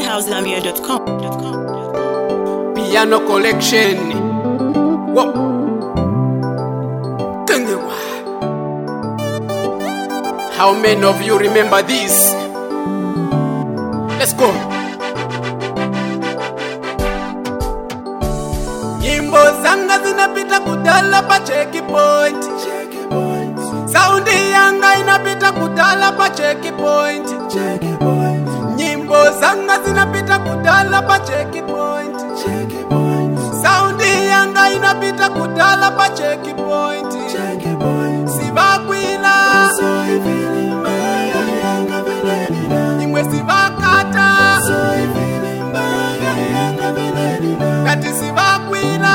housegambia.com. Piano collection. Whoa. How many of you remember this? Let's go. Nyimbo zanga zinapita kudala pa checkpoint. Saundi yanga inapita kudala pa checkpoint. Nyimbo zanga zinapita kudala pa checkpoint. Saundi yanga inapita kudala pa checkpoint. Sibakwila imwe sibakata kati sibakwila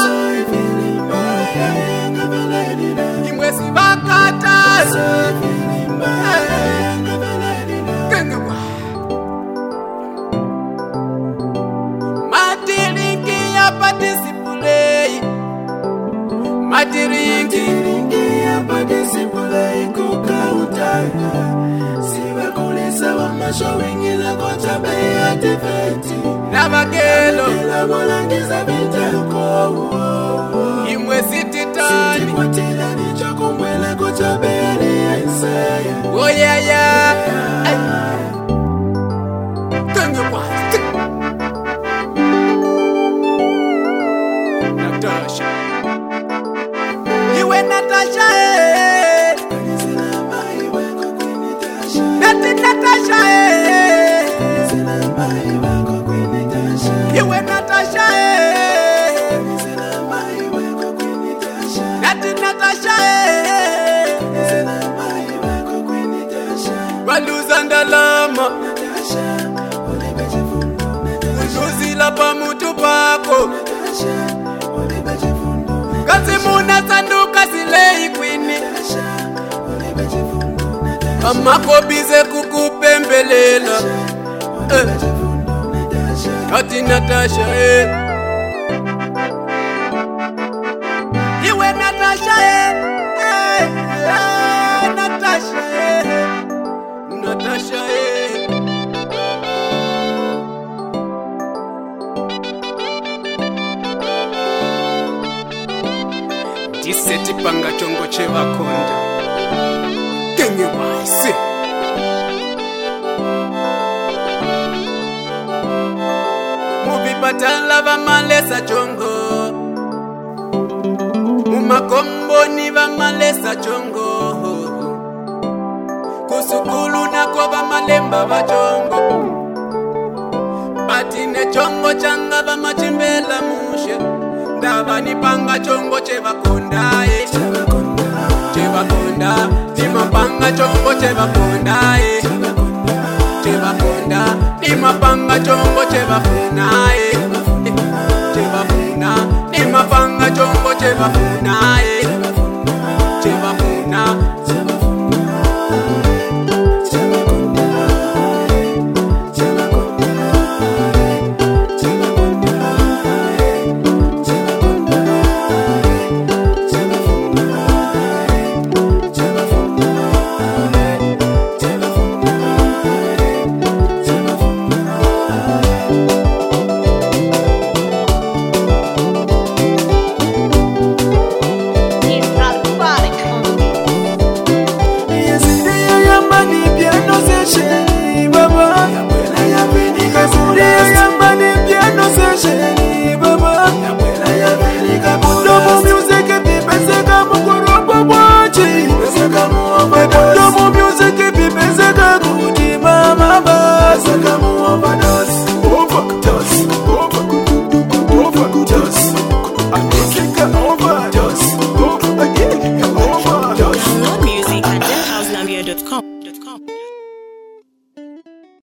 imwe sibakata matiringi ya patisipulei matiringi ya patisipulei kukautana siwe kulisa wa mashowingila kocha beya tifeti nabagelo ila molangiza bitako imwe sititani sitikwatila nicho kumwele kocha beya ni aisaya oh yeah yeah Natasha iwe Natasha Natasha iwe Natasha Natasha waluza ndalama uzuzila pa mutu pako kazi muna sanduka silei kwini amako bize kukupembelela kati Natasha iwe Natasha Natasha Natasha Diseti panga chongo chevakonda Kenge waisi Mubipatala vamalesa chongo Mumakomboni vamalesa chongo Kusukulu nako vamalemba vachongo Batine chongo changa vamachimbela mushe Ndava nipanga chongo chevakonda Chevakonda Nimapanga chongo chevakonda Chevakonda Nimapanga chongo chevafuna Chevafuna Nimapanga chongo chevafuna Chevafuna